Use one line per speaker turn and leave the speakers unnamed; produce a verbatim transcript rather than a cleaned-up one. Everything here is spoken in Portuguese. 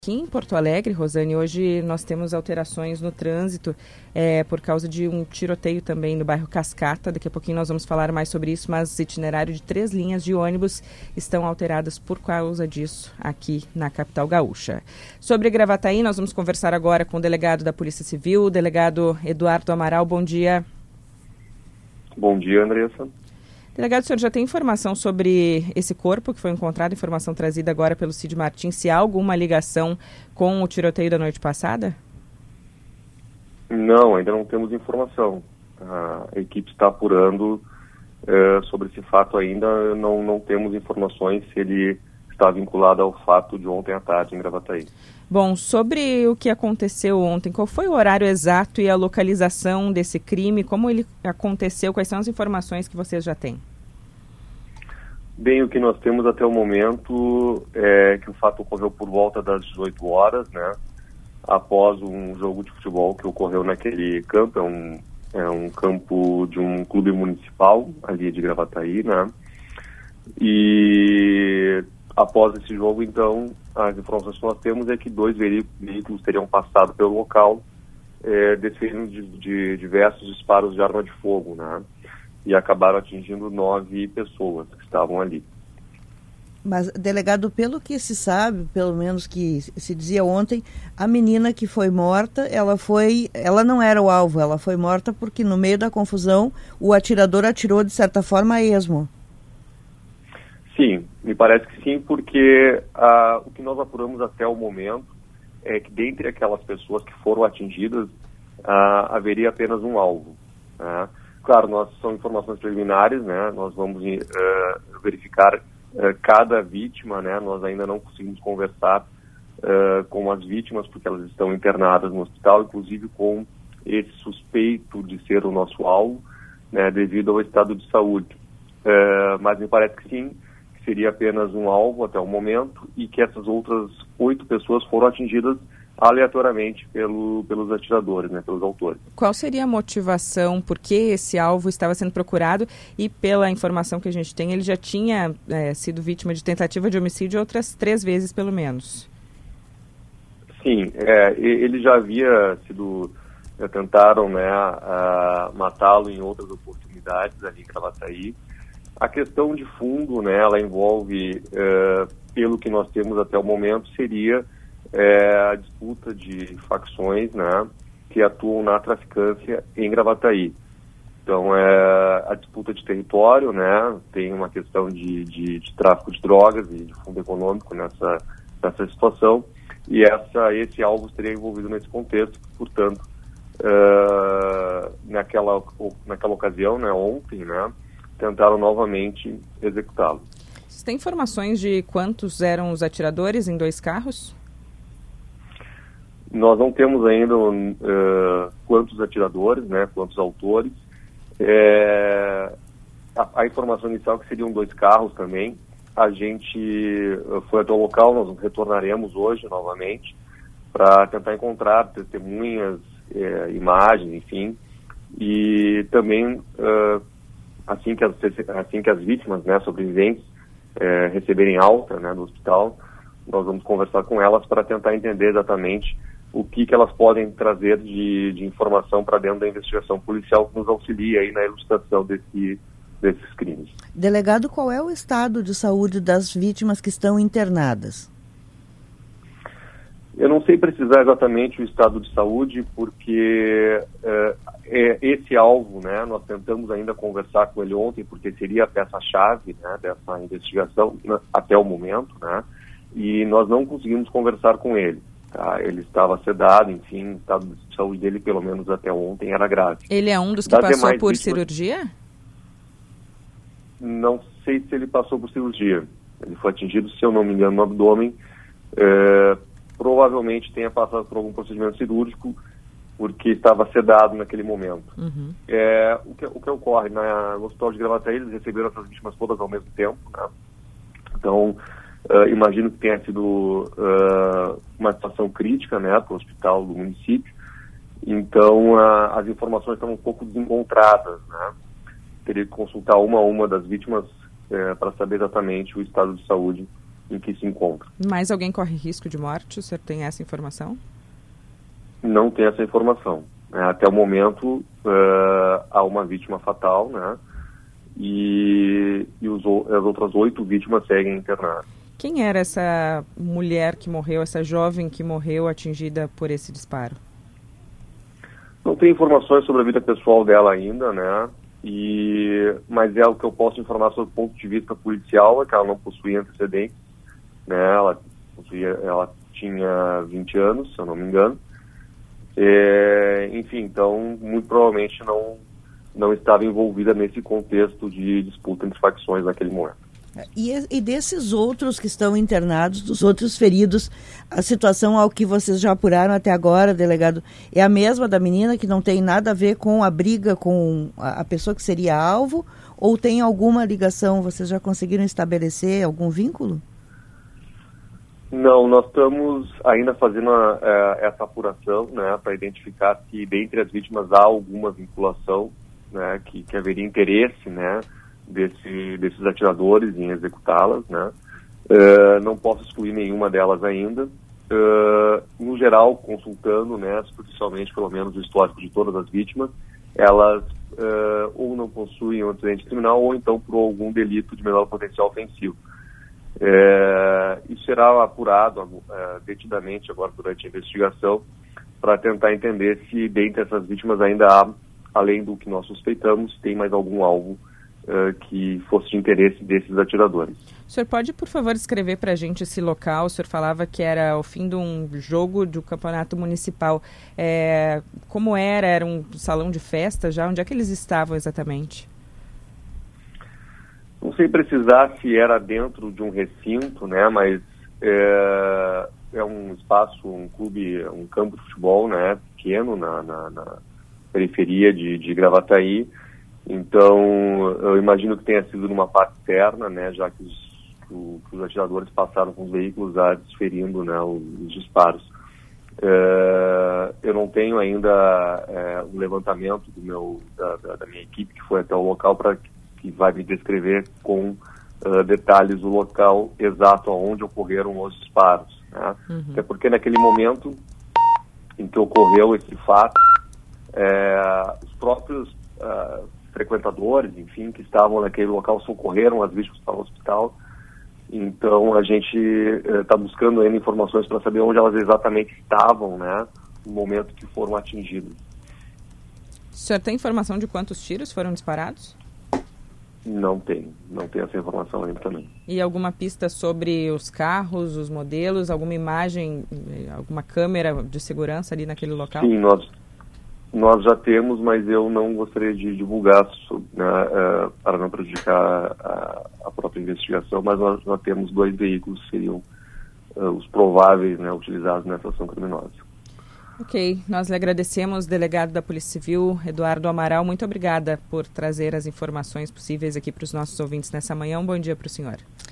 Aqui em Porto Alegre, Rosane, hoje nós temos alterações no trânsito é, por causa de um tiroteio também no bairro Cascata. Daqui a pouquinho nós vamos falar mais sobre isso, mas itinerário de três linhas de ônibus estão alteradas por causa disso aqui na capital gaúcha. Sobre Gravataí, nós vamos conversar agora com o delegado da Polícia Civil, o delegado Eduardo Amaral. Bom dia.
Bom dia, Andressa.
Delegado, o senhor já tem informação sobre esse corpo que foi encontrado, informação trazida agora pelo Cid Martins, se há alguma ligação com o tiroteio da noite passada?
Não, ainda não temos informação. A equipe está apurando é, sobre esse fato ainda, não, não temos informações se ele está vinculado ao fato de ontem à tarde em Gravataí.
Bom, sobre o que aconteceu ontem, qual foi o horário exato e a localização desse crime? Como ele aconteceu? Quais são as informações que vocês já têm?
Bem, o que nós temos até o momento é que o fato ocorreu por volta das dezoito horas, né? Após um jogo de futebol que ocorreu naquele campo, é um, é um campo de um clube municipal ali de Gravataí, né? E após esse jogo, então, as informações que nós temos é que dois veículos teriam passado pelo local, é, desferindo de, de diversos disparos de arma de fogo, né? E acabaram atingindo nove pessoas que estavam ali.
Mas, delegado, pelo que se sabe, pelo menos que se dizia ontem, a menina que foi morta, ela foi, ela não era o alvo, ela foi morta porque no meio da confusão o atirador atirou de certa forma a esmo.
Sim, me parece que sim, porque ah, o que nós apuramos até o momento é que dentre aquelas pessoas que foram atingidas, ah, haveria apenas um alvo, né? Claro, nós são informações preliminares, né? Nós vamos uh, verificar uh, cada vítima, né? Nós ainda não conseguimos conversar uh, com as vítimas porque elas estão internadas no hospital, inclusive com esse suspeito de ser o nosso alvo, né? Devido ao estado de saúde. Uh, mas me parece que sim, que seria apenas um alvo até o momento e que essas outras oito pessoas foram atingidas aleatoriamente pelo, pelos atiradores, né, pelos autores.
Qual seria a motivação, por que esse alvo estava sendo procurado e pela informação que a gente tem, ele já tinha é, sido vítima de tentativa de homicídio outras três vezes, pelo menos?
Sim, é, ele já havia sido, já tentaram, né, matá-lo em outras oportunidades ali em Gravataí. A questão de fundo, né, ela envolve, é, pelo que nós temos até o momento, seria É a disputa de facções, né, que atuam na traficância em Gravataí. Então, é a disputa de território, né, tem uma questão de, de, de tráfico de drogas e de fundo econômico nessa, nessa situação, e essa, esse alvo estaria envolvido nesse contexto, portanto, uh, naquela, naquela ocasião, né, ontem, né, tentaram novamente executá-lo.
Você tem informações de quantos eram os atiradores em dois carros?
Nós não temos ainda uh, quantos atiradores, né, quantos autores. É, a, a informação inicial é que seriam dois carros também. A gente uh, foi até o local, nós retornaremos hoje novamente para tentar encontrar testemunhas, é, imagens, enfim. E também, uh, assim, que as, assim que as vítimas, né, sobreviventes, é, receberem alta, né, do hospital, nós vamos conversar com elas para tentar entender exatamente o que, que elas podem trazer de, de informação para dentro da investigação policial que nos auxilia aí na elucidação desse, desses crimes.
Delegado, qual é o estado de saúde das vítimas que estão internadas?
Eu não sei precisar exatamente o estado de saúde, porque é, é esse alvo, né, nós tentamos ainda conversar com ele ontem, porque seria a peça-chave, né, dessa investigação né, até o momento, né, e nós não conseguimos conversar com ele. Tá, ele estava sedado, enfim, o estado de saúde dele, pelo menos até ontem, era grave.
Ele é um dos que
Das
passou por
vítimas,
cirurgia?
Não sei se ele passou por cirurgia. Ele foi atingido, se eu não me engano, no abdômen. É, provavelmente tenha passado por algum procedimento cirúrgico, porque estava sedado naquele momento. Uhum. É, o, que, o que ocorre na, no hospital de Gravataí, eles receberam essas vítimas todas ao mesmo tempo, né? Então, Uh, imagino que tenha sido uh, uma situação crítica, né, para o hospital do município. Então, uh, as informações estão um pouco desencontradas, né? Teria que consultar uma a uma das vítimas uh, para saber exatamente o estado de saúde em que se encontra.
Mais alguém corre risco de morte? O senhor tem essa informação?
Não tem essa informação. Até o momento, uh, há uma vítima fatal, né? E, e os, as outras oito vítimas seguem internadas.
Quem era essa mulher que morreu, essa jovem que morreu atingida por esse disparo?
Não tem informações sobre a vida pessoal dela ainda, né? E, mas é o que eu posso informar sobre o ponto de vista policial, é que ela não possuía antecedentes, né? Ela, possuía, ela tinha vinte anos, se eu não me engano. É, enfim, então, muito provavelmente não, não estava envolvida nesse contexto de disputa entre facções naquele momento.
E, e desses outros que estão internados, dos outros feridos, a situação ao que vocês já apuraram até agora, delegado, é a mesma da menina, que não tem nada a ver com a briga com a, a pessoa que seria alvo, ou tem alguma ligação? Vocês já conseguiram estabelecer algum vínculo?
Não, nós estamos ainda fazendo a, a, essa apuração, né, para identificar se dentre as vítimas há alguma vinculação, né, que, que haveria interesse, né, Desse, desses atiradores em executá-las, né? Uh, não posso excluir nenhuma delas ainda. Uh, no geral, consultando, né, superficialmente, pelo menos, o histórico de todas as vítimas, elas uh, ou não possuem um antecedente criminal ou então por algum delito de menor potencial ofensivo. Uh, isso será apurado uh, detidamente agora durante a investigação para tentar entender se dentre essas vítimas ainda há, além do que nós suspeitamos, tem mais algum alvo Uh, que fosse de interesse desses atiradores.
O senhor pode, por favor, descrever para a gente esse local? O senhor falava que era o fim de um jogo do campeonato municipal. É, como era? Era um salão de festa já? Onde é que eles estavam exatamente?
Não sei precisar se era dentro de um recinto, né? Mas é, é um espaço, um clube, um campo de futebol, né? Pequeno na, na, na periferia de, de Gravataí. Então, eu imagino que tenha sido numa parte externa, né, já que os, que os atiradores passaram com os veículos a desferindo, né, os, os disparos. É, eu não tenho ainda é, um levantamento do meu, da, da, da minha equipe que foi até o local para que vai me descrever com uh, detalhes o local exato onde ocorreram os disparos, né? Uhum. Até porque naquele momento em que ocorreu esse fato, é, os próprios uh, frequentadores, enfim, que estavam naquele local socorreram as vítimas para o hospital. Então a gente está eh, buscando ainda informações para saber onde elas exatamente estavam, né, no momento que foram atingidas.
O senhor tem informação de quantos tiros foram disparados?
Não tem, não tem essa informação ainda também.
E alguma pista sobre os carros, os modelos, alguma imagem, alguma câmera de segurança ali naquele local?
Sim, nós Nós já temos, mas eu não gostaria de divulgar, né, uh, para não prejudicar a, a própria investigação, mas nós já temos dois veículos que seriam uh, os prováveis, né, utilizados nessa ação criminosa.
Ok, nós lhe agradecemos, delegado da Polícia Civil, Eduardo Amaral. Muito obrigada por trazer as informações possíveis aqui para os nossos ouvintes nessa manhã. Um bom dia para o senhor.